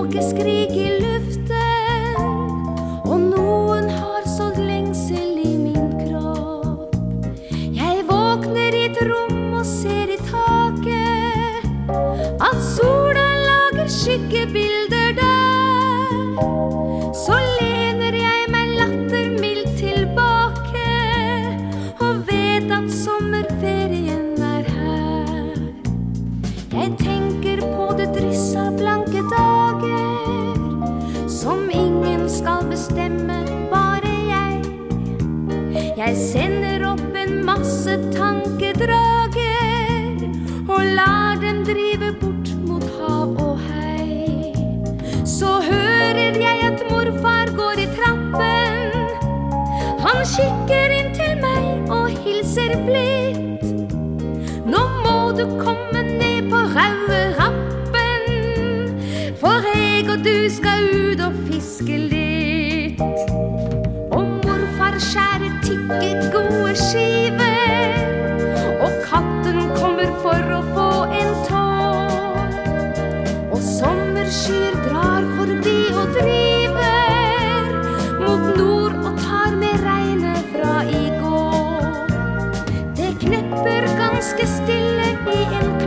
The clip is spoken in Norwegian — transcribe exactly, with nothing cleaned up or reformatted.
folkeskrik i luften, og noen har sådd lengsel i min kropp. Jeg våkner i et rom og ser i taket at sola lager skyggebilder der. Så lener jeg meg lattermildt tilbake og vet at sommerferien er her. Jeg tenker på det dryss av blanke dager som ingen skal bestemme, bare jeg. Jeg sender opp en masse tankedrager og lar dem drive bort mot hav og hei. Så hører jeg at morfar går i trappen. Han kikker inn til meg og hilser blidt. Nå må du komme ned på raude rappen, for jeg og du skal ut og fiske litt. Og morfar skjærer tykke gode skiver, og katten kommer for å få en tår. Og sommerskyer drar forbi og driver mot nord og tar med regnet fra i går. Det knepper ganske stille i en